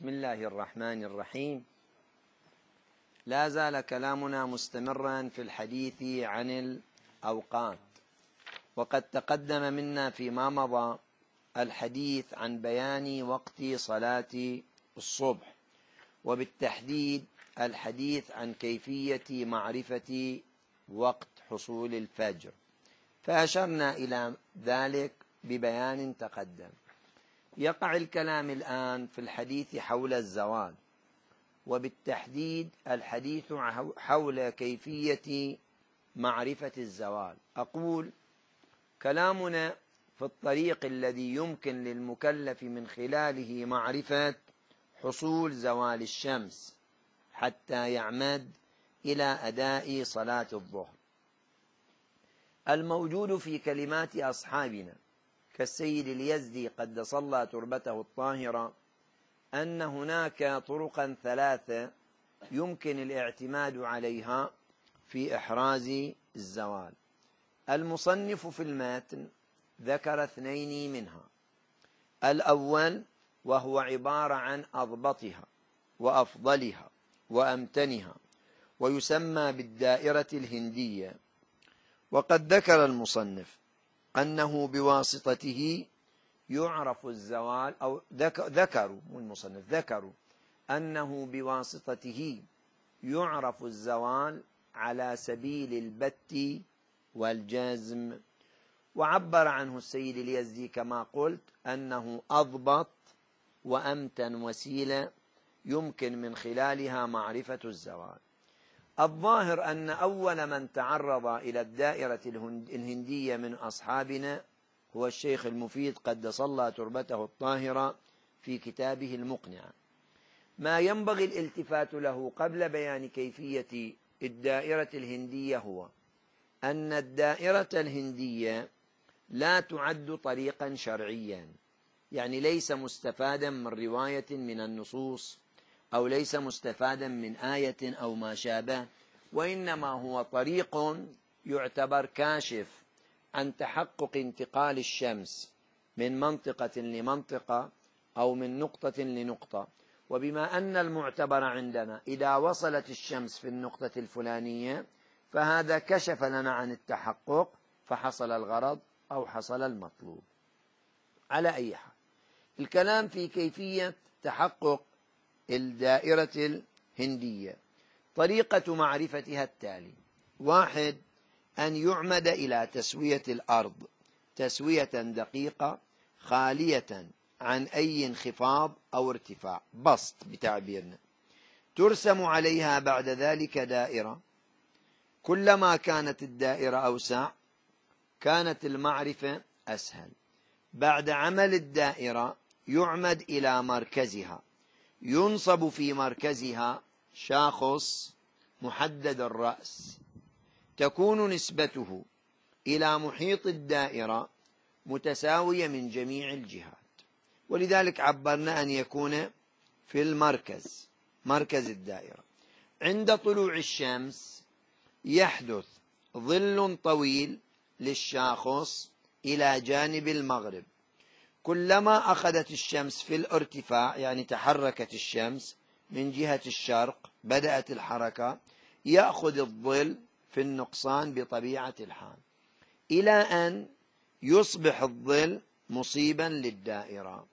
بسم الله الرحمن الرحيم. لا زال كلامنا مستمرا في الحديث عن الأوقات، وقد تقدم منا فيما مضى الحديث عن بيان وقت صلاة الصبح، وبالتحديد الحديث عن كيفية معرفة وقت حصول الفجر، فأشرنا إلى ذلك ببيان تقدم. يقع الكلام الآن في الحديث حول الزوال، وبالتحديد الحديث حول كيفية معرفة الزوال. أقول كلامنا في الطريق الذي يمكن للمكلف من خلاله معرفة حصول زوال الشمس حتى يعمد إلى أداء صلاة الظهر. الموجود في كلمات أصحابنا كالسيد اليزدي قدس الله تربته الطاهرة أن هناك طرقا ثلاثة يمكن الاعتماد عليها في إحراز الزوال. المصنف في المتن ذكر اثنين منها. الأول وهو عبارة عن أضبطها وأفضلها وأمتنها، ويسمى بالدائرة الهندية. وقد ذكر المصنف أنه بواسطته يعرف الزوال، أو ذكروا أنه بواسطته يعرف الزوال على سبيل البت والجزم. وعبر عنه السيد اليزدي كما قلت أنه أضبط وأمتن وسيلة يمكن من خلالها معرفة الزوال. الظاهر أن أول من تعرض إلى الدائرة الهندية من أصحابنا هو الشيخ المفيد قدس الله تربته الطاهرة في كتابه المقنع. ما ينبغي الالتفات له قبل بيان كيفية الدائرة الهندية هو أن الدائرة الهندية لا تعد طريقا شرعيا، يعني ليس مستفادا من رواية من النصوص، أو ليس مستفادا من آية أو ما شابه، وإنما هو طريق يعتبر كاشف عن تحقق انتقال الشمس من منطقة لمنطقة أو من نقطة لنقطة. وبما أن المعتبر عندنا إذا وصلت الشمس في النقطة الفلانية، فهذا كشف لنا عن التحقق، فحصل الغرض أو حصل المطلوب. على أي حال، الكلام في كيفية تحقق الدائرة الهندية. طريقة معرفتها التالي: 1. أن يعمد إلى تسوية الأرض تسوية دقيقة خالية عن أي انخفاض أو ارتفاع، بسط بتعبيرنا، ترسم عليها بعد ذلك دائرة. كلما كانت الدائرة أوسع كانت المعرفة أسهل. بعد عمل الدائرة يعمد إلى مركزها، ينصب في مركزها شاخص محدد الرأس، تكون نسبته إلى محيط الدائرة متساوية من جميع الجهات، ولذلك عبرنا أن يكون في المركز، مركز الدائرة. عند طلوع الشمس يحدث ظل طويل للشاخص إلى جانب المغرب. كلما أخذت الشمس في الارتفاع، يعني تحركت الشمس من جهة الشرق، بدأت الحركة، يأخذ الظل في النقصان بطبيعة الحال، إلى أن يصبح الظل مصيبا للدائرة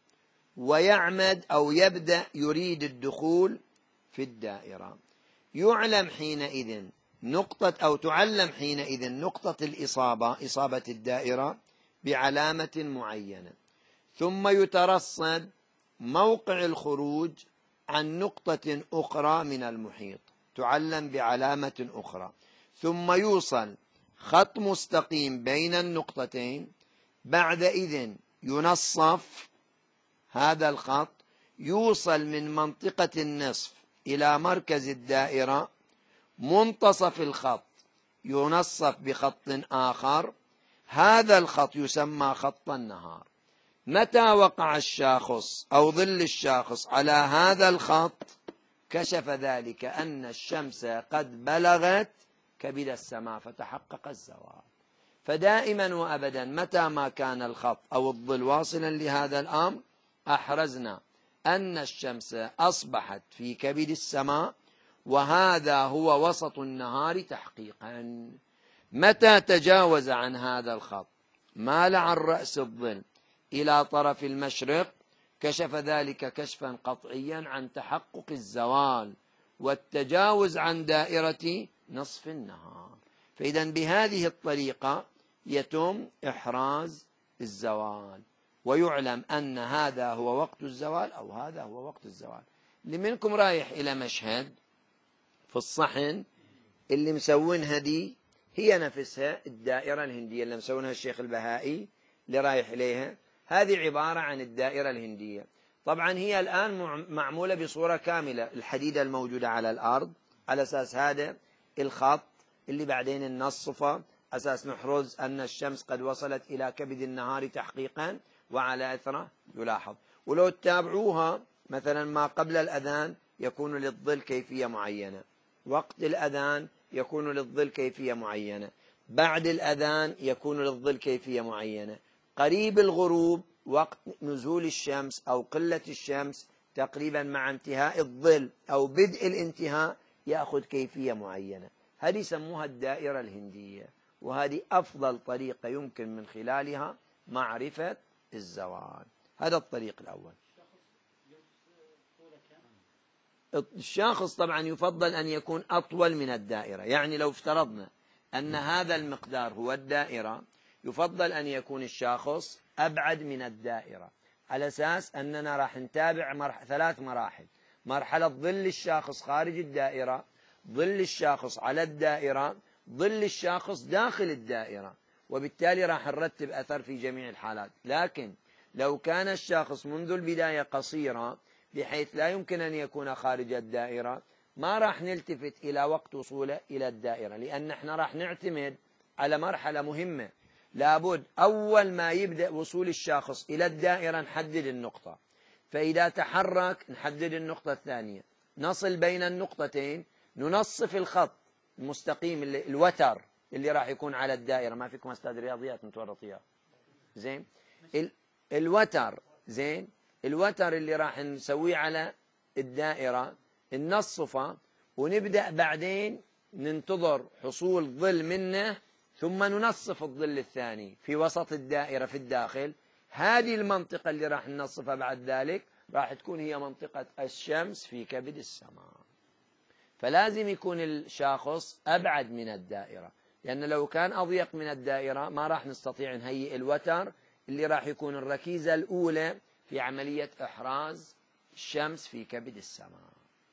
ويعمد أو يبدأ يريد الدخول في الدائرة. يعلم حينئذ نقطة، أو تعلم حينئذ نقطة الإصابة، إصابة الدائرة بعلامة معينة، ثم يترصد موقع الخروج عن نقطة أخرى من المحيط تعلم بعلامة أخرى، ثم يوصل خط مستقيم بين النقطتين. بعدئذ ينصف هذا الخط، يوصل من منطقة النصف إلى مركز الدائرة. منتصف الخط ينصف بخط آخر، هذا الخط يسمى خط النهار. متى وقع الشاخص أو ظل الشاخص على هذا الخط كشف ذلك أن الشمس قد بلغت كبد السماء فتحقق الزوال. فدائما وأبدا متى ما كان الخط أو الظل واصلا لهذا الأمر، أحرزنا أن الشمس أصبحت في كبد السماء، وهذا هو وسط النهار تحقيقا. متى تجاوز عن هذا الخط مال عن رأس الظل إلى طرف المشرق، كشف ذلك كشفا قطعيا عن تحقق الزوال والتجاوز عن دائرة نصف النهار. فإذا بهذه الطريقة يتم إحراز الزوال، ويعلم أن هذا هو وقت الزوال أو هذا هو وقت الزوال. اللي منكم رايح إلى مشهد في الصحن اللي مسوينها دي هي نفسها الدائرة الهندية اللي مسوينها الشيخ البهائي اللي رايح إليها، هذه عبارة عن الدائرة الهندية. طبعا هي الآن معمولة بصورة كاملة، الحديدة الموجودة على الأرض على أساس هذا الخط اللي بعدين النصفة، أساس نحرز أن الشمس قد وصلت إلى كبد النهار تحقيقا، وعلى أثره يلاحظ. ولو تتابعوها مثلا ما قبل الأذان يكون للظل كيفية معينة، وقت الأذان يكون للظل كيفية معينة، بعد الأذان يكون للظل كيفية معينة، قريب الغروب وقت نزول الشمس أو قلة الشمس تقريبا مع انتهاء الظل أو بدء الانتهاء يأخذ كيفية معينة. هذه يسموها الدائرة الهندية، وهذه أفضل طريقة يمكن من خلالها معرفة الزوال. هذا الطريق الأول. الشاخص طبعا يفضل أن يكون أطول من الدائرة، يعني لو افترضنا أن هذا المقدار هو الدائرة يفضل أن يكون الشاخص أبعد من الدائرة، على أساس أننا راح نتابع 3 مراحل: مرحلة ظل الشاخص خارج الدائرة، ظل الشاخص على الدائرة، ظل الشاخص داخل الدائرة، وبالتالي راح نرتب أثر في جميع الحالات. لكن لو كان الشاخص منذ البداية قصيرة بحيث لا يمكن أن يكون خارج الدائرة، ما راح نلتفت إلى وقت وصوله إلى الدائرة، لأن احنا راح نعتمد على مرحلة مهمة. لابد أول ما يبدأ وصول الشاخص إلى الدائرة نحدد النقطة، فإذا تحرك نحدد النقطة الثانية، نصل بين النقطتين، ننصف الخط المستقيم الوتر اللي راح يكون على الدائرة. ما فيكم أستاذ رياضيات متورطيات؟ زين، الوتر، زين، الوتر اللي راح نسويه على الدائرة ننصفه، ونبدأ بعدين ننتظر حصول ظل منه، ثم ننصف الظل الثاني في وسط الدائرة في الداخل. هذه المنطقة اللي راح ننصفها بعد ذلك راح تكون هي منطقة الشمس في كبد السماء. فلازم يكون الشاخص أبعد من الدائرة، لأن لو كان أضيق من الدائرة ما راح نستطيع نهيئ الوتر اللي راح يكون الركيزة الأولى في عملية إحراز الشمس في كبد السماء.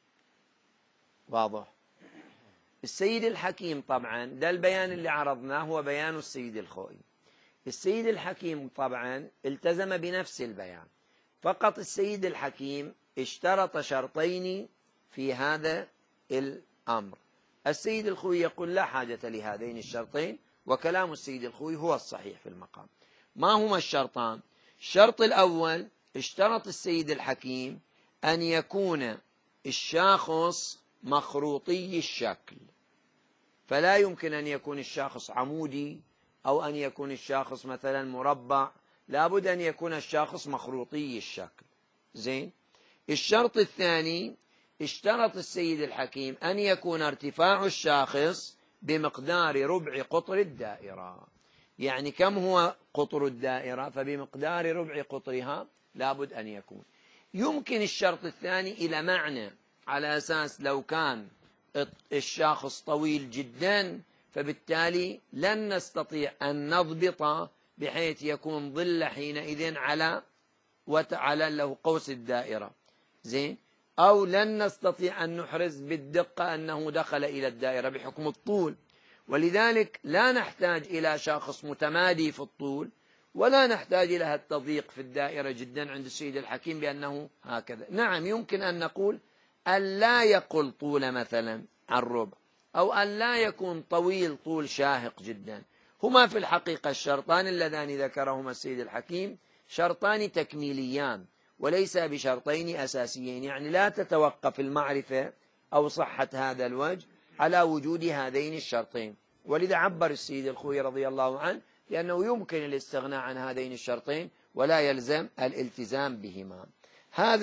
واضح؟ السيد الحكيم طبعا ده البيان اللي عرضناه هو بيان السيد الخوئي. السيد الحكيم طبعا التزم بنفس البيان، فقط السيد الحكيم اشترط شرطين في هذا الأمر. السيد الخوئي يقول لا حاجة لهذين الشرطين، وكلام السيد الخوئي هو الصحيح في المقام. ما هما الشرطان؟ الشرط الأول اشترط السيد الحكيم أن يكون الشاخص مخروطي الشكل، فلا يمكن أن يكون الشاخص عمودي أو أن يكون الشاخص مثلا مربع، لابد أن يكون الشاخص مخروطي الشكل. زين. الشرط الثاني اشترط السيد الحكيم أن يكون ارتفاع الشاخص بمقدار ربع قطر الدائرة. يعني كم هو قطر الدائرة؟ فبمقدار ربع قطرها لابد أن يكون. يمكن الشرط الثاني إلى معنى، على أساس لو كان الشاخص طويل جدا فبالتالي لن نستطيع أن نضبط بحيث يكون ظل حينئذ على له قوس الدائرة. زين. أو لن نستطيع أن نحرز بالدقة أنه دخل إلى الدائرة بحكم الطول، ولذلك لا نحتاج إلى شاخص متمادي في الطول، ولا نحتاج إلى التضييق في الدائرة جدا عند السيد الحكيم بأنه هكذا. نعم، يمكن أن نقول أن لا يقل طول مثلا الربع، أو أن لا يكون طويل طول شاهق جدا. هما في الحقيقة الشرطان اللذان ذكرهما السيد الحكيم شرطان تكميليان وليس بشرطين أساسيين، يعني لا تتوقف المعرفة أو صحة هذا الوجه على وجود هذين الشرطين. ولذا عبر السيد الخوئي رضي الله عنه لأنه يمكن الاستغناء عن هذين الشرطين ولا يلزم الالتزام بهما. هذا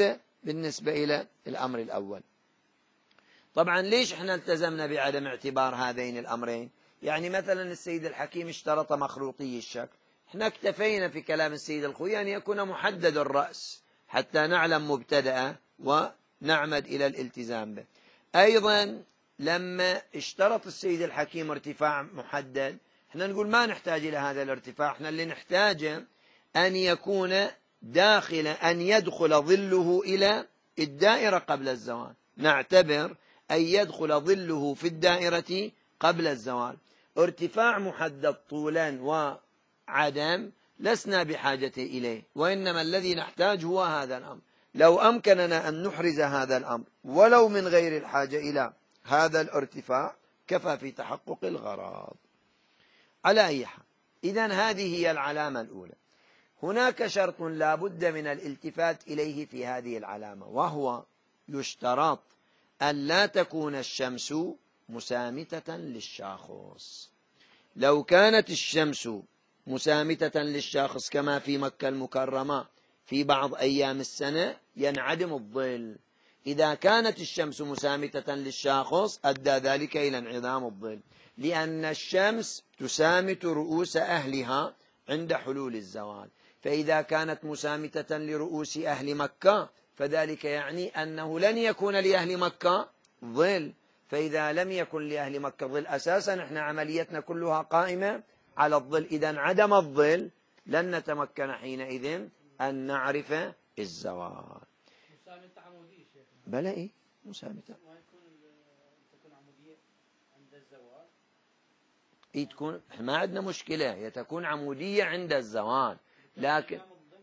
بالنسبة إلى الأمر الأول. طبعا ليش احنا التزمنا بعدم اعتبار هذين الأمرين؟ يعني مثلا السيد الحكيم اشترط مخروطي الشكل، احنا اكتفينا في كلام السيد الخوئي أن يكون محدد الرأس حتى نعلم مبتدأ ونعمد إلى الالتزام به. أيضا لما اشترط السيد الحكيم ارتفاع محدد، احنا نقول ما نحتاج إلى هذا الارتفاع، احنا اللي نحتاجه أن يكون أن يدخل ظله إلى الدائرة قبل الزوال، نعتبر أن يدخل ظله في الدائرة قبل الزوال. ارتفاع محدد طولا وعدم لسنا بحاجة إليه، وإنما الذي نحتاج هو هذا الأمر. لو أمكننا أن نحرز هذا الأمر ولو من غير الحاجة إلى هذا الارتفاع كفى في تحقق الغرض. على أي حال، إذن هذه هي العلامة الأولى. هناك شرط لا بد من الالتفات إليه في هذه العلامة، وهو يشترط أن لا تكون الشمس مسامتة للشاخص. لو كانت الشمس مسامتة للشاخص كما في مكة المكرمة في بعض أيام السنة ينعدم الظل. إذا كانت الشمس مسامتة للشاخص أدى ذلك إلى انعدام الظل، لأن الشمس تسامت رؤوس أهلها عند حلول الزوال. فإذا كانت مسامتة لرؤوس أهل مكة فذلك يعني أنه لن يكون لأهل مكة ظل، فإذا لم يكن لأهل مكة ظل أساسا احنا عمليتنا كلها قائمة على الظل، إذا عدم الظل لن نتمكن حينئذ أن نعرف الزوال. مسامتة عمودية شيخ؟ بلى إيه مسامتة؟ ما تكون عمودية عند الزوال؟ إيه تكون، ما عندنا مشكلة، هي تكون عمودية عند الزوال، لكن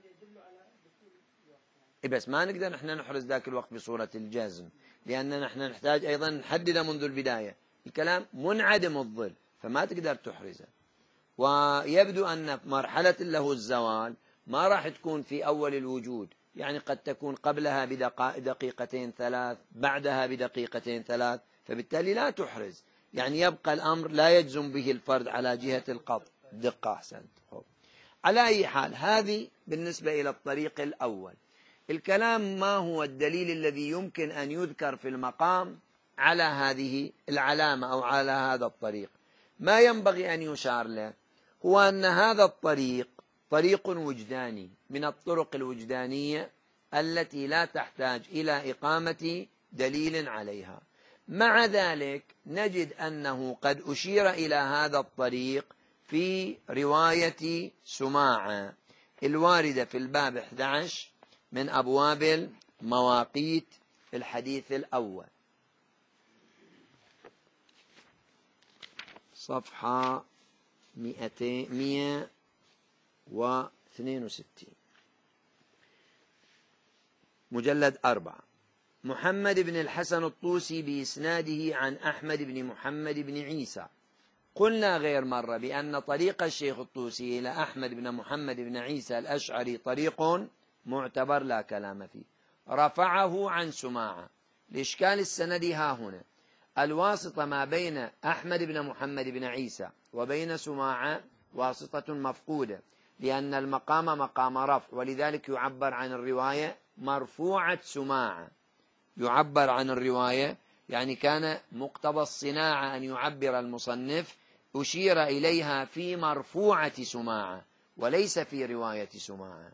بس ما نقدر نحن نحرز ذاك الوقت بصورة الجزم، لأننا نحن نحتاج أيضا نحدد منذ البداية الكلام منعدم الظل فما تقدر تحرزه. ويبدو أن مرحلة له الزوال ما راح تكون في أول الوجود، يعني قد تكون قبلها بدقيقتين ثلاث، بعدها بدقيقتين ثلاث، فبالتالي لا تحرز، يعني يبقى الأمر لا يجزم به الفرد على جهة القطع. دقة أحسنت. على أي حال، هذه بالنسبة إلى الطريق الأول. الكلام ما هو الدليل الذي يمكن أن يذكر في المقام على هذه العلامة أو على هذا الطريق؟ ما ينبغي أن يشار له هو أن هذا الطريق طريق وجداني من الطرق الوجدانية التي لا تحتاج إلى إقامة دليل عليها. مع ذلك نجد أنه قد أشير إلى هذا الطريق في رواية سماعة الواردة في الباب 11 من أبواب المواقيت في الحديث الأول، صفحة 162 مجلد 4. محمد بن الحسن الطوسي بإسناده عن أحمد بن محمد بن عيسى. قلنا غير مرة بأن طريق الشيخ الطوسي إلى أحمد بن محمد بن عيسى الأشعري طريق معتبر لا كلام فيه، رفعه عن سماعة. لإشكال السند ها هنا الواسطة ما بين أحمد بن محمد بن عيسى وبين سماعة واسطة مفقودة، لأن المقام مقام رفع، ولذلك يعبر عن الرواية مرفوعة سماعة. يعبر عن الرواية يعني كان مقتضى الصناعة أن يعبر المصنف أشير إليها في مرفوعة سماعة وليس في رواية سماعة.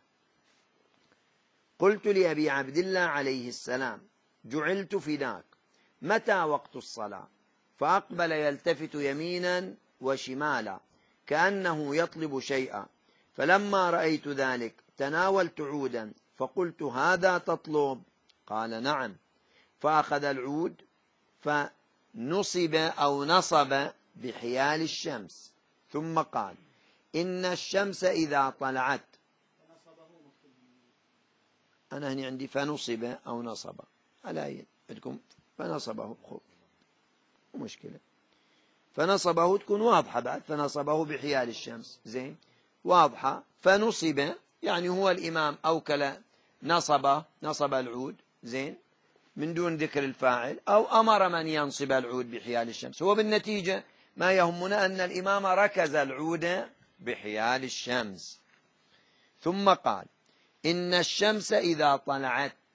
قلت لأبي عبد الله عليه السلام: جعلت فداك، متى وقت الصلاة؟ فأقبل يلتفت يمينا وشمالا كأنه يطلب شيئا، فلما رأيت ذلك تناولت عودا فقلت: هذا تطلب؟ قال: نعم. فأخذ العود فنصب أو نصب بحيال الشمس، ثم قال: إن الشمس إذا طلعت. أنا هنا عندي فنصب أو نصب، على عندكم فنصبه، خب مشكلة، فنصبه تكون واضحة بعد، فنصبه بحيال الشمس، زين واضحة. فنصب يعني هو الإمام أوكل نصب العود، زين، من دون ذكر الفاعل، أو أمر من ينصب العود بحيال الشمس. هو بالنتيجة ما يهمنا أن الإمام ركز العود بحيال الشمس. ثم قال: إن الشمس إذا طلعت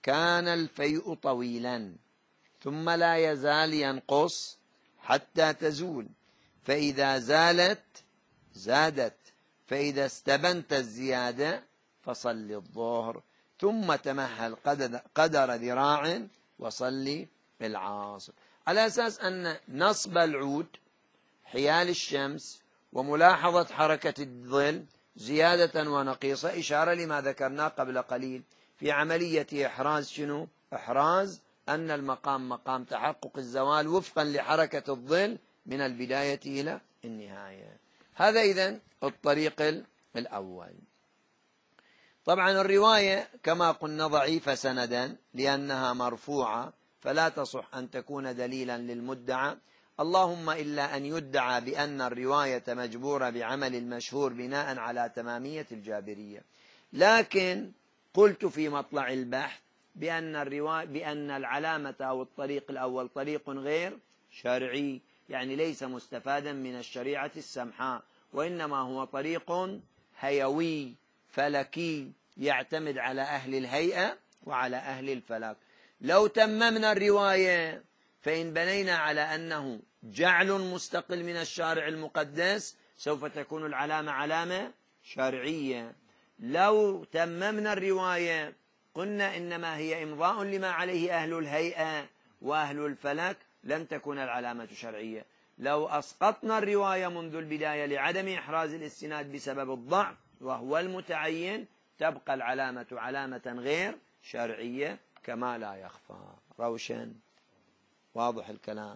كان الفيء طويلا ثم لا يزال ينقص حتى تزول، فإذا زالت زادت، فإذا استبنت الزيادة فصل الظهر، ثم تمهل قدر ذراع وصلي العصر. على أساس أن نصب العود حيال الشمس وملاحظة حركة الظل زيادة ونقيصة إشارة لما ذكرناه قبل قليل في عملية إحراز شنو؟ إحراز أن المقام مقام تحقق الزوال وفقا لحركة الظل من البداية إلى النهاية. هذا إذن الطريق الأول. طبعا الرواية كما قلنا ضعيفة سندا لأنها مرفوعة، فلا تصح أن تكون دليلا للمدعى، اللهم إلا أن يدعى بأن الرواية مجبورة بعمل المشهور بناء على تمامية الجابرية. لكن قلت في مطلع البحث بأن العلامة أو الطريق الأول طريق غير شرعي، يعني ليس مستفادا من الشريعة السمحاء، وإنما هو طريق هيوي فلكي يعتمد على أهل الهيئة وعلى أهل الفلك. لو تممنا الرواية فإن بنينا على أنه جعل مستقل من الشارع المقدس سوف تكون العلامة علامة شرعية. لو تممنا الرواية قلنا إنما هي إمضاء لما عليه أهل الهيئة وأهل الفلك لن تكون العلامة شرعية. لو أسقطنا الرواية منذ البداية لعدم إحراز الاستناد بسبب الضعف وهو المتعين تبقى العلامة علامة غير شرعية كما لا يخفى. روشن واضح الكلام.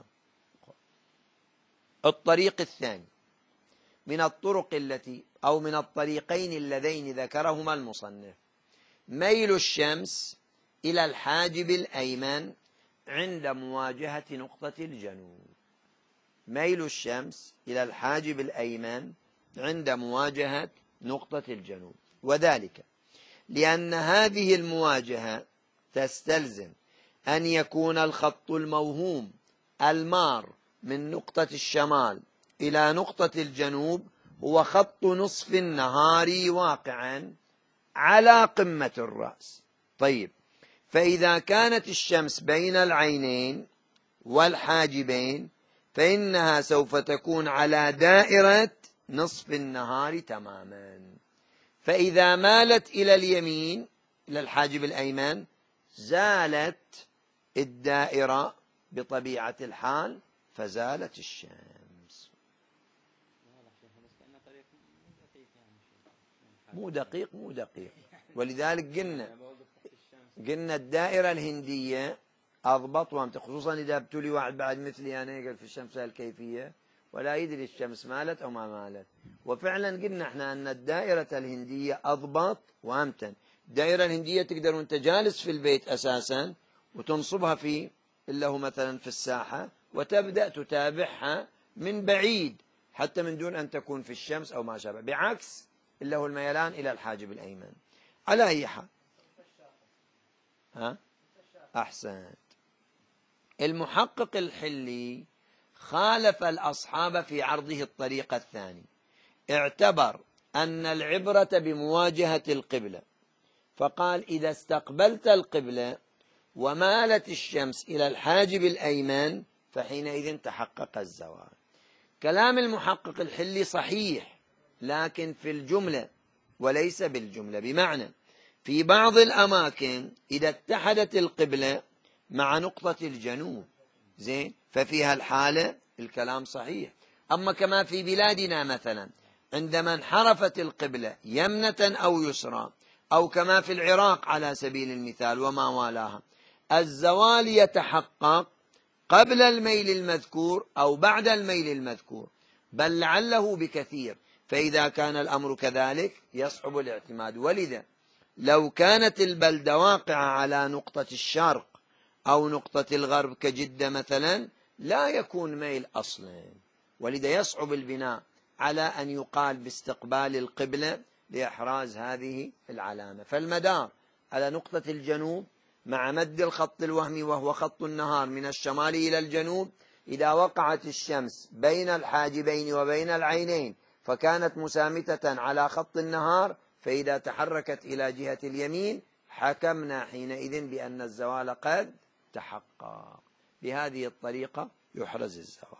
الطريق الثاني من الطرق التي أو من الطريقين اللذين ذكرهما المصنف ميل الشمس إلى الحاجب الأيمن عند مواجهة نقطة الجنوب. ميل الشمس إلى الحاجب الأيمن عند مواجهة نقطة الجنوب، وذلك لأن هذه المواجهة تستلزم أن يكون الخط الموهوم المار من نقطة الشمال إلى نقطة الجنوب هو خط نصف النهار واقعا على قمة الرأس. طيب، فإذا كانت الشمس بين العينين والحاجبين فإنها سوف تكون على دائرة نصف النهار تماما. فإذا مالت إلى اليمين إلى الحاجب الأيمن زالت الدائرة بطبيعة الحال فزالت الشمس. مو دقيق ولذلك قلنا الدائرة الهندية أضبط وامت، خصوصا إذا ابتلي واحد بعد مثلي أنا يقول في الشمس الكيفية ولا يدري الشمس مالت أو ما مالت. وفعلا قلنا احنا أن الدائرة الهندية أضبط وأمتن. الدائرة الهندية تقدر وانت جالس في البيت أساسا وتنصبها في اللي هو مثلا في الساحة وتبدأ تتابعها من بعيد حتى من دون أن تكون في الشمس أو ما شابه، بعكس اللي هو الميلان إلى الحاجب الأيمن. على أي حال أحسنت. المحقق الحلي خالف الأصحاب في عرضه الطريق الثاني، اعتبر أن العبرة بمواجهة القبلة، فقال إذا استقبلت القبلة ومالت الشمس إلى الحاجب الأيمن فحينئذ تحقق الزوال. كلام المحقق الحلي صحيح لكن في الجملة وليس بالجملة، بمعنى في بعض الأماكن إذا اتحدت القبلة مع نقطة الجنوب زين ففيها الحالة الكلام صحيح. أما كما في بلادنا مثلا عندما انحرفت القبلة يمنة أو يسرى، أو كما في العراق على سبيل المثال وما والاها، الزوال يتحقق قبل الميل المذكور أو بعد الميل المذكور، بل لعله بكثير. فإذا كان الأمر كذلك يصعب الاعتماد. ولذا لو كانت البلدة واقعة على نقطة الشرق أو نقطة الغرب كجدة مثلا لا يكون ميل أصلا، ولذا يصعب البناء على أن يقال باستقبال القبلة لإحراز هذه العلامة. فالمدار على نقطة الجنوب مع مد الخط الوهمي وهو خط النهار من الشمال إلى الجنوب. إذا وقعت الشمس بين الحاجبين وبين العينين فكانت مسامتة على خط النهار، فإذا تحركت إلى جهة اليمين حكمنا حينئذ بأن الزوال قد تحقق. بهذه الطريقة يحرز الزوال.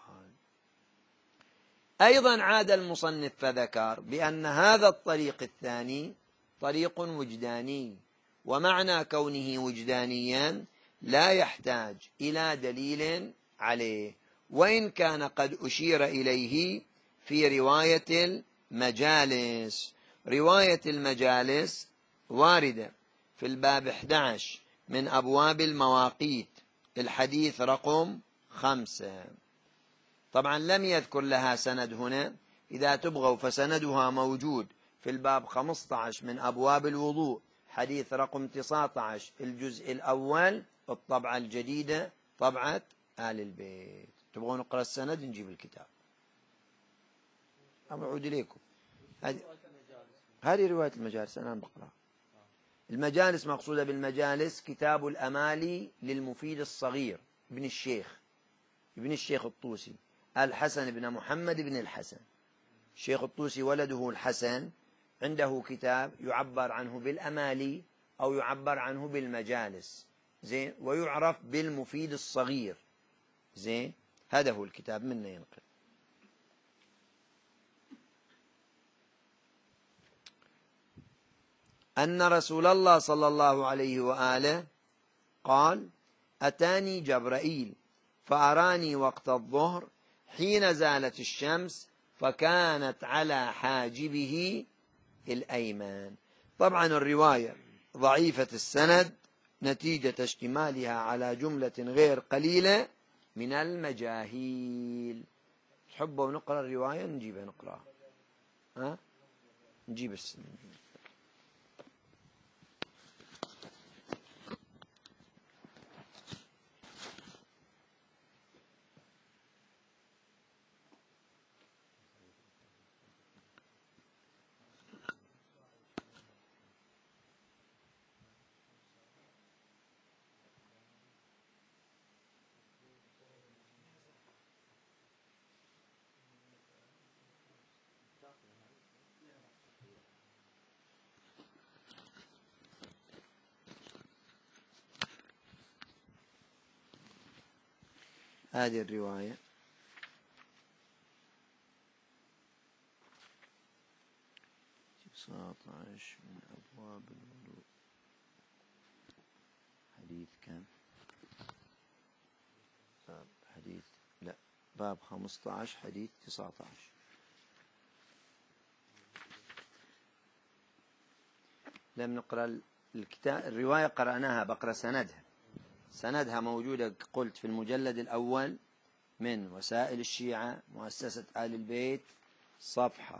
أيضا عاد المصنف فذكر بأن هذا الطريق الثاني طريق وجداني، ومعنى كونه وجدانيا لا يحتاج إلى دليل عليه، وإن كان قد أشير إليه في رواية المجالس. رواية المجالس واردة في الباب 11 من أبواب المواقيت، الحديث رقم 5. طبعا لم يذكر لها سند هنا، إذا تبغوا فسندها موجود في الباب 15 من أبواب الوضوء، حديث رقم 19 الجزء الأول، الطبعة الجديدة طبعة آل البيت. تبغون نقرأ السند نجيب الكتاب. أعود إليكم. هذه رواية المجالس أنا بقرأ. المجالس مقصودة بالمجالس كتاب الأمالي للمفيد الصغير ابن الشيخ الطوسي، الحسن بن محمد بن الحسن. الشيخ الطوسي ولده الحسن عنده كتاب يعبر عنه بالأمالي أو يعبر عنه بالمجالس، زين، ويعرف بالمفيد الصغير، زين. هذا هو الكتاب منه ينقل. أن رسول الله صلى الله عليه وآله قال: أتاني جبرائيل فأراني وقت الظهر حين زالت الشمس فكانت على حاجبه الأيمن. طبعا الرواية ضعيفة السند نتيجة اشتمالها على جملة غير قليلة من المجاهيل. تحبوا نقرأ الرواية نجيبها نقرأها، ها؟ نجيب السند. هذه الرواية 19 من أبواب الوضوء، حديث كم؟ باب 15 حديث 19. لم نقرأ الكتاب. الرواية قرأناها، بقرأ سندها موجودة قلت في المجلد الأول من وسائل الشيعة مؤسسة آل البيت، صفحة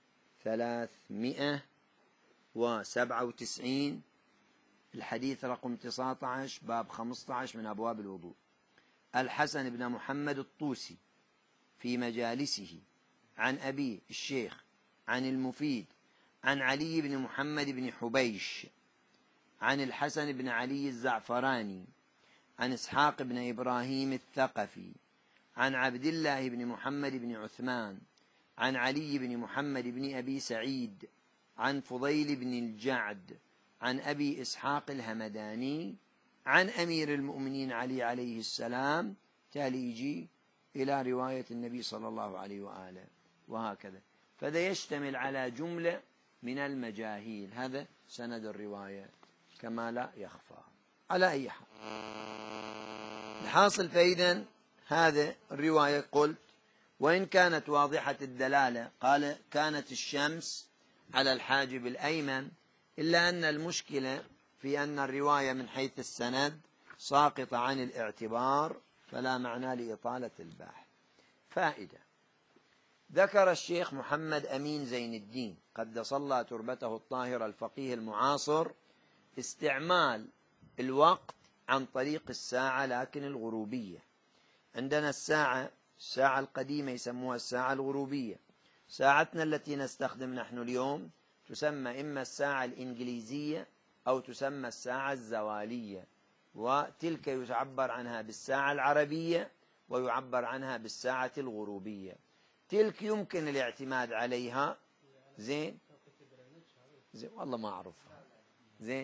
397، الحديث رقم 19، باب 15 من أبواب الوضوء. الحسن بن محمد الطوسي في مجالسه عن أبي الشيخ عن المفيد عن علي بن محمد بن حبيش عن الحسن بن علي الزعفراني عن إسحاق بن إبراهيم الثقفي عن عبد الله بن محمد بن عثمان عن علي بن محمد بن أبي سعيد عن فضيل بن الجعد عن أبي إسحاق الهمداني عن أمير المؤمنين علي عليه السلام، تالي يجي إلى رواية النبي صلى الله عليه وآله، وهكذا. فذا يشتمل على جملة من المجاهيل. هذا سند الرواية كما لا يخفى. على أي حال الحاصل، فإذا هذا الرواية قلت وإن كانت واضحة الدلالة، قال كانت الشمس على الحاجب الأيمن، إلا أن المشكلة في أن الرواية من حيث السند ساقطة عن الاعتبار، فلا معنى لإطالة البحث. فائدة: ذكر الشيخ محمد أمين زين الدين قدس الله تربته الطاهرة الفقيه المعاصر استعمال الوقت عن طريق الساعة لكن الغروبية. عندنا الساعة القديمة يسموها الساعة الغروبية. ساعتنا التي نستخدم نحن اليوم تسمى إما الساعة الإنجليزية أو تسمى الساعة الزوالية، وتلك يعبر عنها بالساعة العربية ويعبر عنها بالساعة الغروبية. تلك يمكن الاعتماد عليها، زين والله ما أعرفها، زين.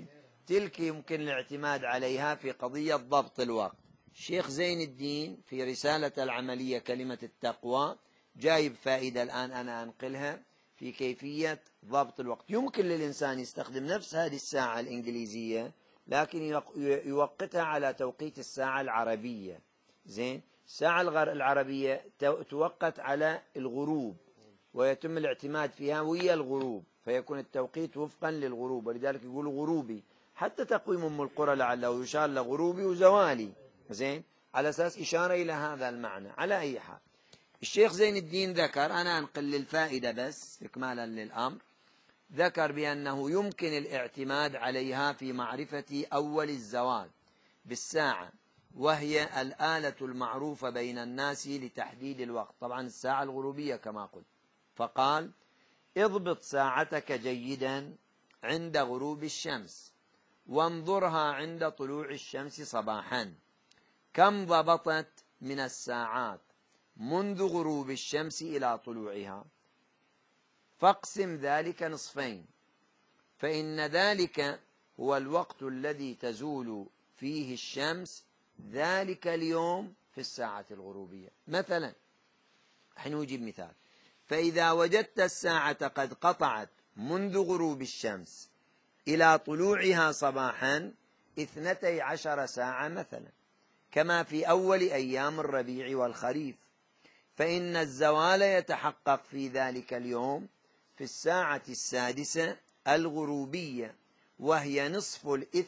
تلك يمكن الاعتماد عليها في قضية ضبط الوقت. الشيخ زين الدين في رسالة العملية كلمة التقوى جايب فائدة الآن أنا أنقلها في كيفية ضبط الوقت. يمكن للإنسان يستخدم نفس هذه الساعة الإنجليزية لكن يوقتها على توقيت الساعة العربية. زين، الساعة العربية توقت على الغروب ويتم الاعتماد فيها ويا الغروب، فيكون التوقيت وفقا للغروب، ولذلك يقول غروبي. حتى تقويم أم القرى لعله يشار لغروبي وزوالي، زين، على أساس إشارة إلى هذا المعنى. على أي حال، الشيخ زين الدين ذكر، أنا أنقل للفائدة بس إكمالا للأمر، ذكر بأنه يمكن الاعتماد عليها في معرفة أول الزوال بالساعة، وهي الآلة المعروفة بين الناس لتحديد الوقت. طبعا الساعة الغروبية كما قلت، فقال: اضبط ساعتك جيدا عند غروب الشمس، وانظرها عند طلوع الشمس صباحا، كم ضبطت من الساعات منذ غروب الشمس إلى طلوعها، فاقسم ذلك نصفين، فإن ذلك هو الوقت الذي تزول فيه الشمس ذلك اليوم في الساعة الغروبية. مثلا حنجيب مثال: فإذا وجدت الساعة قد قطعت منذ غروب الشمس إلى طلوعها صباحا 12 ساعة مثلا، كما في أول أيام الربيع والخريف، فإن الزوال يتحقق في ذلك اليوم في الساعة 6 الغروبية، وهي نصف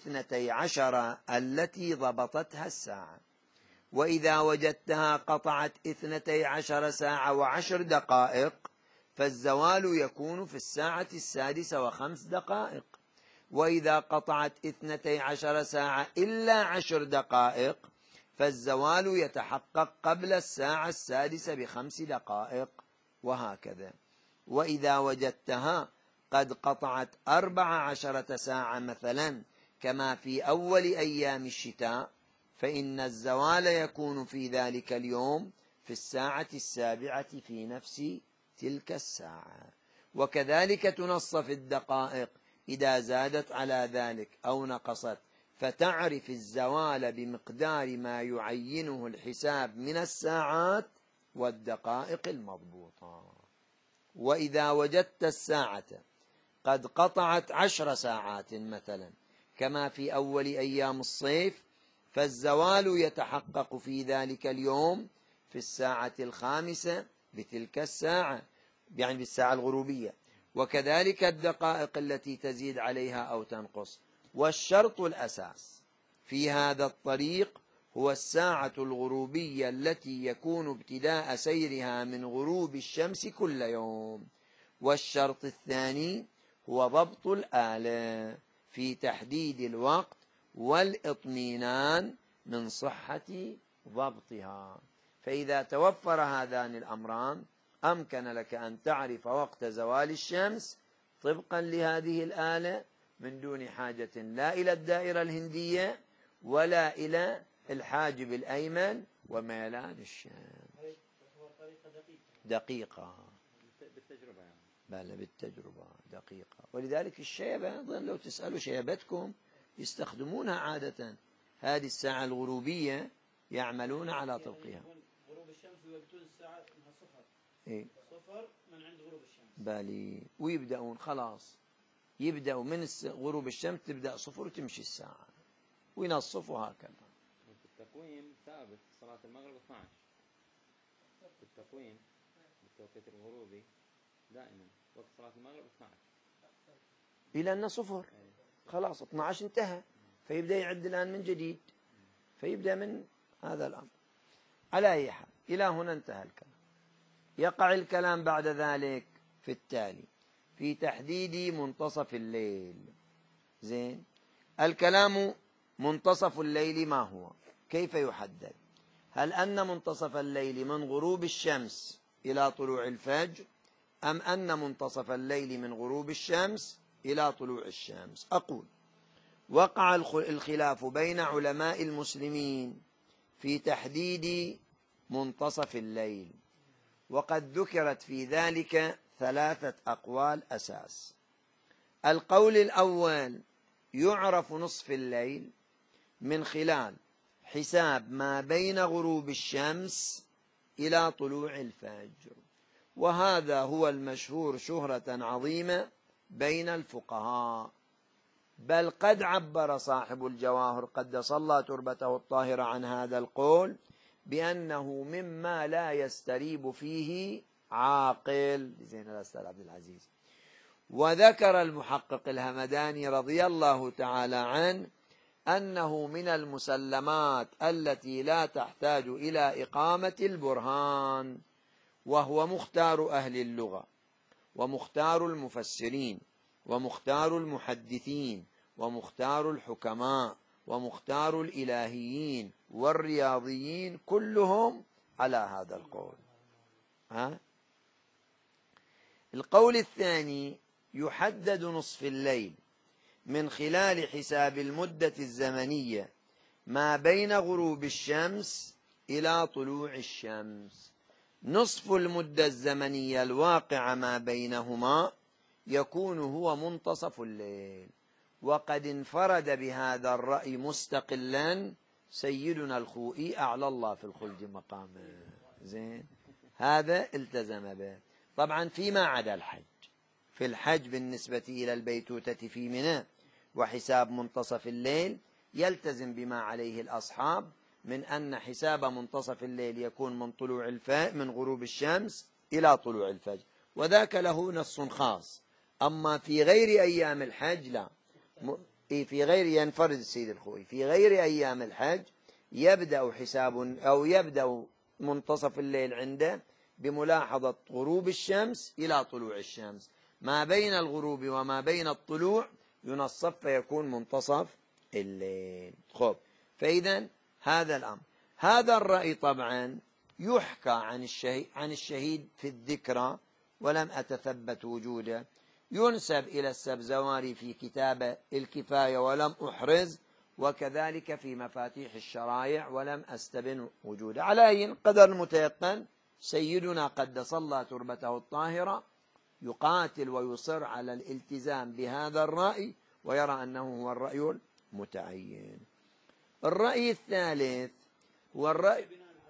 12 التي ضبطتها الساعة. وإذا وجدتها قطعت 12 ساعة و10 دقائق، فالزوال يكون في الساعة 6:05. وإذا قطعت 12 ساعة إلا 10 دقائق، فالزوال يتحقق قبل الساعة 6 ب5 دقائق، وهكذا. وإذا وجدتها قد قطعت 14 ساعة مثلا، كما في أول أيام الشتاء، فإن الزوال يكون في ذلك اليوم في الساعة 7 في نفس تلك الساعة. وكذلك تنصف الدقائق إذا زادت على ذلك أو نقصت، فتعرف الزوال بمقدار ما يعينه الحساب من الساعات والدقائق المضبوطة. وإذا وجدت الساعة قد قطعت 10 ساعات مثلا، كما في أول أيام الصيف، فالزوال يتحقق في ذلك اليوم في الساعة 5 بتلك الساعة، يعني بالساعة الغروبية. وكذلك الدقائق التي تزيد عليها أو تنقص. والشرط الأساس في هذا الطريق هو الساعة الغروبية التي يكون ابتداء سيرها من غروب الشمس كل يوم. والشرط الثاني هو ضبط الآلة في تحديد الوقت والإطمئنان من صحة ضبطها. فإذا توفر هذان الأمران أمكن لك أن تعرف وقت زوال الشمس طبقا لهذه الآلة، من دون حاجة لا إلى الدائرة الهندية ولا إلى الحاجب الأيمن وميلان الشمس. دقيقة بالتجربة يعني. بل بالتجربة دقيقة. ولذلك الشيبة أظن لو تسألوا شيبتكم يستخدمونها عادة، هذه الساعة الغروبية يعملون على طبقها. غروب الشمس ويبتون الساعة من صفر. إيه؟ صفر من عند غروب الشمس. بالي، ويبدأون خلاص، يبدأوا من غروب الشمس، تبدأ صفر وتمشي الساعة وينصفوا هكذا. التقويم ثابت صلاة المغرب 12 التقويم بالتوقيت الغروبي دائما وقت صلاة المغرب 12 إلى أن صفر خلاص 12 انتهى، فيبدأ يعد الآن من جديد، فيبدأ من هذا الأمر. على أي حال، إلى هنا انتهى الكلام. يقع الكلام بعد ذلك في التالي في تحديد منتصف الليل. زين، الكلام منتصف الليل ما هو؟ كيف يحدد؟ هل أن منتصف الليل من غروب الشمس إلى طلوع الفجر، أم أن منتصف الليل من غروب الشمس إلى طلوع الشمس؟ أقول: وقع الخلاف بين علماء المسلمين في تحديد منتصف الليل، وقد ذكرت في ذلك 3 أقوال أساس. القول الأول يعرف نصف الليل من خلال حساب ما بين غروب الشمس إلى طلوع الفجر، وهذا هو المشهور شهرة عظيمة بين الفقهاء. بل قد عبر صاحب الجواهر قدس الله تربته الطاهرة عن هذا القول بأنه مما لا يستريب فيه عاقل. زين الأستاذ عبد العزيز. وذكر المحقق الهمداني رضي الله تعالى عنه أنه من المسلمات التي لا تحتاج إلى إقامة البرهان، وهو مختار أهل اللغة ومختار المفسرين ومختار المحدثين ومختار الحكماء ومختار الإلهيين والرياضيين، كلهم على هذا القول. القول الثاني: يحدد نصف الليل من خلال حساب المدة الزمنية ما بين غروب الشمس إلى طلوع الشمس. نصف المدة الزمنية الواقعة ما بينهما يكون هو منتصف الليل، وقد انفرد بهذا الرأي مستقلا سيدنا الخوئي أعلى الله في الخلد مقامه. زين، هذا التزم به. طبعا فيما عدا الحج، في الحج بالنسبة إلى البيتوتة في منى وحساب منتصف الليل يلتزم بما عليه الأصحاب من أن حساب منتصف الليل يكون من غروب الشمس إلى طلوع الفجر، وذاك له نص خاص. أما في غير أيام الحج لا، في غير، ينفرد السيد الخوئي في غير أيام الحج يبدأ حساب أو يبدأ منتصف الليل عنده بملاحظة غروب الشمس إلى طلوع الشمس، ما بين الغروب وما بين الطلوع ينصف فيكون منتصف الليل. خب، فإذا هذا الأمر، هذا الرأي طبعا يحكى عن الشهيد في الذكرى ولم أتثبت وجوده، ينسب إلى السبزواري في كتاب الكفاية ولم أحرز، وكذلك في مفاتيح الشرائع ولم أستبن وجوده. على أي قدر المتيقن سيدنا قدس الله تربته الطاهرة يقاتل ويصر على الالتزام بهذا الرأي، ويرى أنه هو الرأي المتعين. الرأي الثالث هو الرأي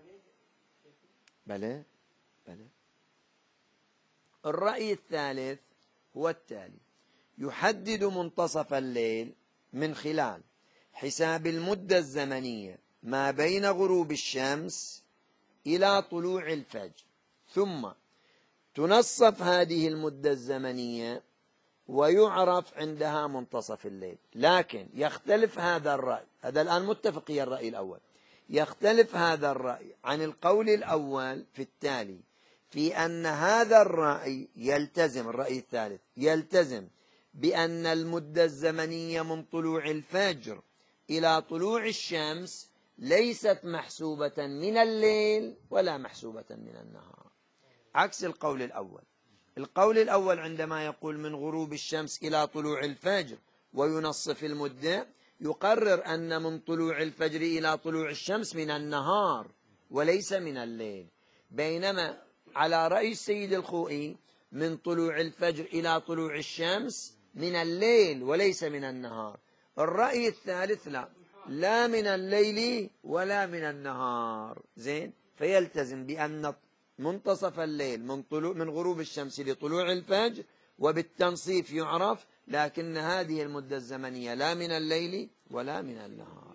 الرأي الثالث هو التالي: يحدد منتصف الليل من خلال حساب المدة الزمنية ما بين غروب الشمس إلى طلوع الفجر، ثم تنصف هذه المدة الزمنية ويعرف عندها منتصف الليل. لكن يختلف هذا الرأي، هذا الآن متفق هي الرأي الأول، يختلف هذا الرأي عن القول الأول في التالي: في أن هذا الرأي يلتزم، الرأي الثالث يلتزم بأن المدة الزمنية من طلوع الفجر إلى طلوع الشمس ليست محسوبة من الليل ولا محسوبة من النهار، عكس القول الأول. القول الأول عندما يقول من غروب الشمس إلى طلوع الفجر وينصف المدة، يقرر أن من طلوع الفجر إلى طلوع الشمس من النهار وليس من الليل، بينما على رأي السيد الخوئي من طلوع الفجر إلى طلوع الشمس من الليل وليس من النهار. الرأي الثالث لا من الليل ولا من النهار. زين، فيلتزم بأن منتصف الليل من غروب الشمس لطلوع الفجر، وبالتنصيف يعرف، لكن هذه المدة الزمنية لا من الليل ولا من النهار.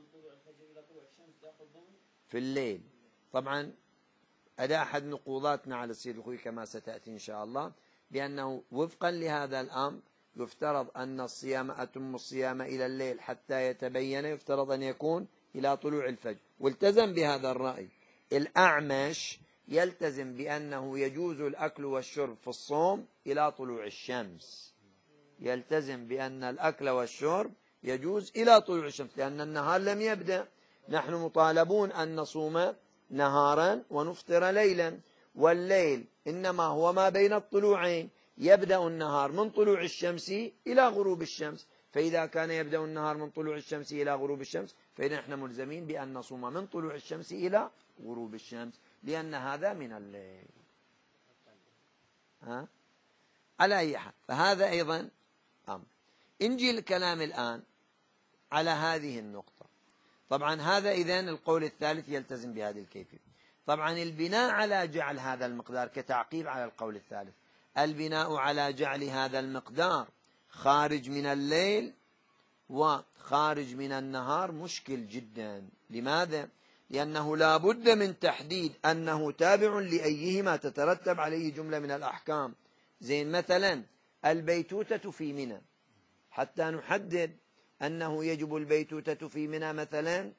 في الليل طبعا هذا أحد نقوضاتنا على السيد الخوئي كما ستأتي إن شاء الله، بأنه وفقا لهذا الأمر يفترض أن الصيام أتم الصيام إلى الليل حتى يتبين، يفترض أن يكون إلى طلوع الفجر، والتزم بهذا الرأي. الأعمش يلتزم بأنه يجوز الأكل والشرب في الصوم إلى طلوع الشمس، يلتزم بأن الأكل والشرب يجوز إلى طلوع الشمس، لأن النهار لم يبدأ. نحن مطالبون أن نصوم نهارا ونفطر ليلا، والليل إنما هو ما بين الطلوعين، يبدأ النهار من طلوع الشمس إلى غروب الشمس، فإذا كان يبدأ النهار من طلوع الشمس إلى غروب الشمس فإذا نحن ملزمين بأن نصوم من طلوع الشمس إلى غروب الشمس، لأن هذا من الليل. على أي حال، فهذا أيضا أمر. نجي الكلام الآن على هذه النقطة. طبعا هذا إذن القول الثالث يلتزم بهذه الكيفية. طبعا البناء على جعل هذا المقدار كتعقيب على القول الثالث، البناء على جعل هذا المقدار خارج من الليل وخارج من النهار مشكل جدا. لماذا؟ لأنه لا بد من تحديد أنه تابع لأيهما تترتب عليه جملة من الأحكام. زين مثلا البيتوتة في منى، حتى نحدد أنه يجب البيتوتة في منى مثلا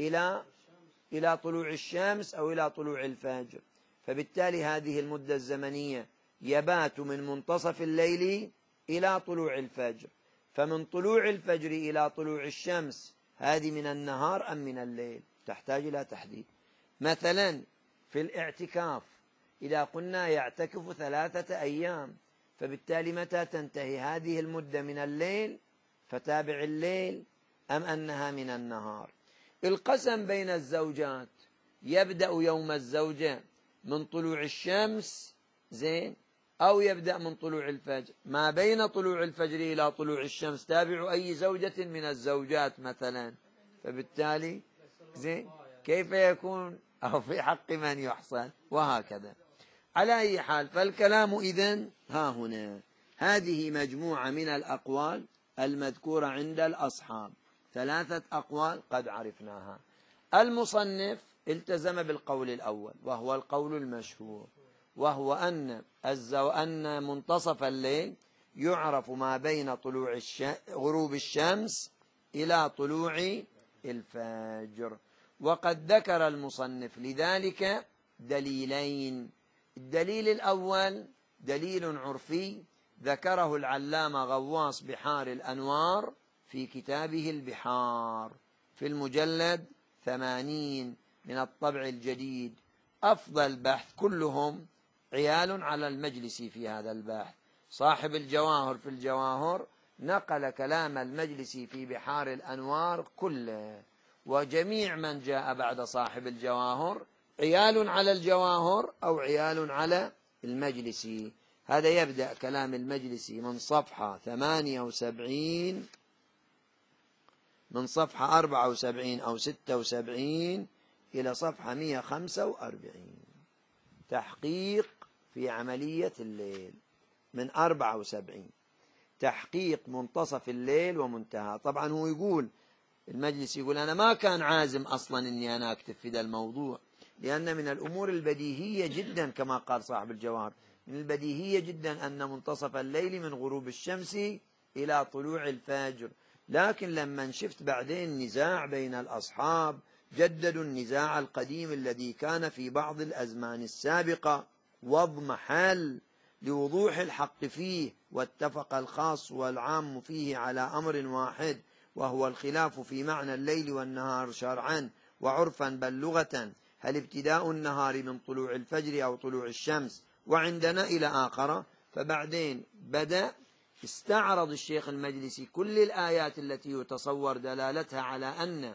إلى طلوع الشمس أو إلى طلوع الفجر، فبالتالي هذه المدة الزمنية يبات من منتصف الليل إلى طلوع الفجر، فمن طلوع الفجر إلى طلوع الشمس هذه من النهار أم من الليل؟ تحتاج إلى تحديد. مثلا في الاعتكاف إذا قلنا يعتكف 3 أيام، فبالتالي متى تنتهي هذه المدة من الليل فتابع الليل أم أنها من النهار؟ القسم بين الزوجات يبدأ يوم الزوجة من طلوع الشمس زين أو يبدأ من طلوع الفجر. ما بين طلوع الفجر إلى طلوع الشمس تابع أي زوجة من الزوجات مثلا، فبالتالي زين كيف يكون أو في حق من يحصل وهكذا. على أي حال فالكلام إذن ها هنا هذه مجموعة من الأقوال المذكورة عند الأصحاب، 3 أقوال قد عرفناها. المصنف التزم بالقول الأول وهو القول المشهور، وهو أن منتصف الليل يعرف ما بين غروب الشمس إلى طلوع الفجر. وقد ذكر المصنف لذلك دليلين. الدليل الأول دليل عرفي ذكره العلامة غواص بحار الأنوار في كتابه البحار في المجلد 80 من الطبع الجديد. أفضل بحث كلهم عيال على المجلسي في هذا البحث. صاحب الجواهر في الجواهر نقل كلام المجلسي في بحار الأنوار كله، وجميع من جاء بعد صاحب الجواهر عيال على الجواهر أو عيال على المجلسي. هذا يبدأ كلام المجلسي من صفحة 78 من صفحة 74 أو 76 إلى صفحة 145. تحقيق في عملية الليل من 74 تحقيق منتصف الليل ومنتهى. طبعا هو يقول المجلس يقول أنا ما كان عازم أصلا أني أنا أكتب في ذا الموضوع، لأن من الأمور البديهية جدا كما قال صاحب الجواهر، من البديهية جدا أن منتصف الليل من غروب الشمس إلى طلوع الفجر. لكن لما شفت بعدين نزاع بين الأصحاب جددوا النزاع القديم الذي كان في بعض الأزمان السابقة واضمحل لوضوح الحق فيه، واتفق الخاص والعام فيه على أمر واحد، وهو الخلاف في معنى الليل والنهار شرعا وعرفا بل لغة، هل ابتداء النهار من طلوع الفجر أو طلوع الشمس، وعندنا إلى آخره. فبعدين بدأ استعرض الشيخ المجلسي كل الآيات التي يتصور دلالتها على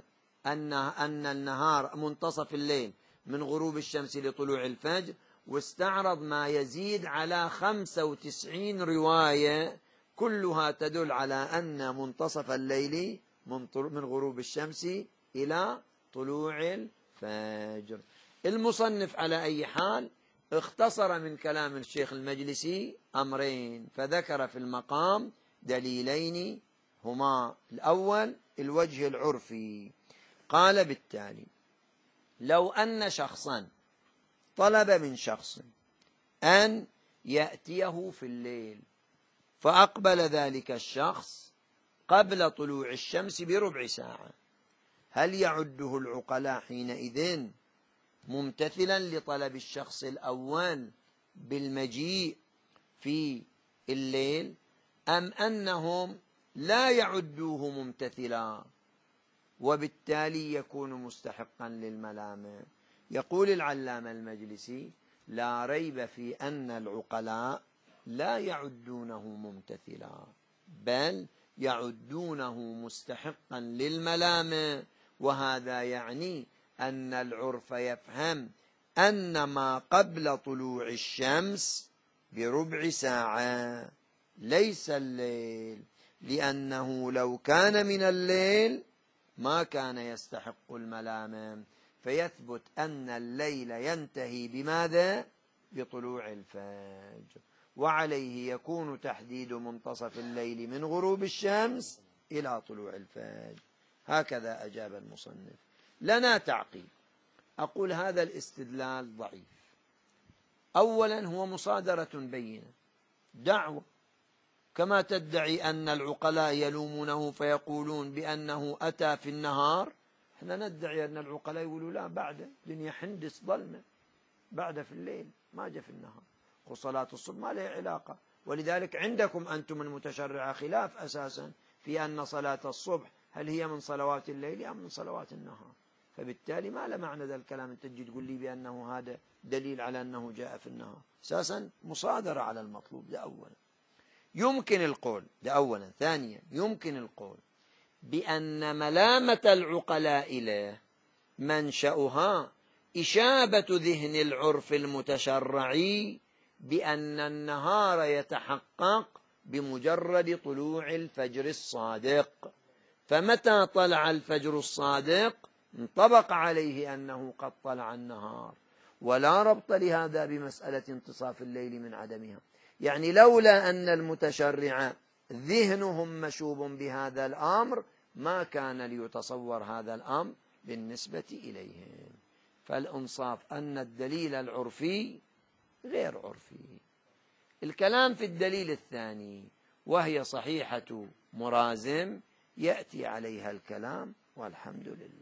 أن النهار منتصف الليل من غروب الشمس لطلوع الفجر، واستعرض ما يزيد على 95 رواية كلها تدل على أن منتصف الليل من غروب الشمس إلى طلوع الفجر. المصنف على أي حال اختصر من كلام الشيخ المجلسي أمرين، فذكر في المقام دليلين هما الأول الوجه العرفي. قال بالتالي لو أن شخصا طلب من شخص أن يأتيه في الليل، فأقبل ذلك الشخص قبل طلوع الشمس بربع ساعة، هل يعده العقلاء حينئذ ممتثلا لطلب الشخص الأول بالمجيء في الليل، أم أنهم لا يعدوه ممتثلا وبالتالي يكون مستحقا للملامة؟ يقول العلامة المجلسي لا ريب في أن العقلاء لا يعدونه ممتثلا بل يعدونه مستحقا للملامة، وهذا يعني أن العرف يفهم أن ما قبل طلوع الشمس بربع ساعة ليس الليل، لأنه لو كان من الليل ما كان يستحق الملامة، فيثبت أن الليل ينتهي بماذا؟ بطلوع الفجر، وعليه يكون تحديد منتصف الليل من غروب الشمس إلى طلوع الفجر. هكذا أجاب المصنف. لنا تعقيب. أقول هذا الاستدلال ضعيف. أولا هو مصادرة بينة، دعوة، كما تدعي أن العقلاء يلومونه فيقولون بأنه أتى في النهار. احنا ندعي أن العقلاء يقولوا لا، بعد دنيا حندس ظلمة، بعد في الليل، ما جاء في النهار، وصلاة الصبح ما لها علاقة. ولذلك عندكم أنتم المتشرعة خلاف أساسا في أن صلاة الصبح هل هي من صلوات الليل أم من صلوات النهار. فبالتالي ما له معنى ذا الكلام أنت تجي تقول لي بأنه هذا دليل على أنه جاء في النهار. أساسا مصادرة على المطلوب. ده أولا. يمكن القول، ده أولا. ثانيا يمكن القول بأن ملامة العقلاء له منشأها إشابة ذهن العرف المتشرعي بأن النهار يتحقق بمجرد طلوع الفجر الصادق، فمتى طلع الفجر الصادق انطبق عليه أنه قد طلع النهار، ولا ربط لهذا بمسألة انتصاف الليل من عدمها. يعني لولا أن المتشرع ذهنهم مشوب بهذا الأمر ما كان ليتصور هذا الأمر بالنسبة إليهم. فالإنصاف أن الدليل العرفي غير عرفي. الكلام في الدليل الثاني وهي صحيحة مرازم يأتي عليها الكلام، والحمد لله.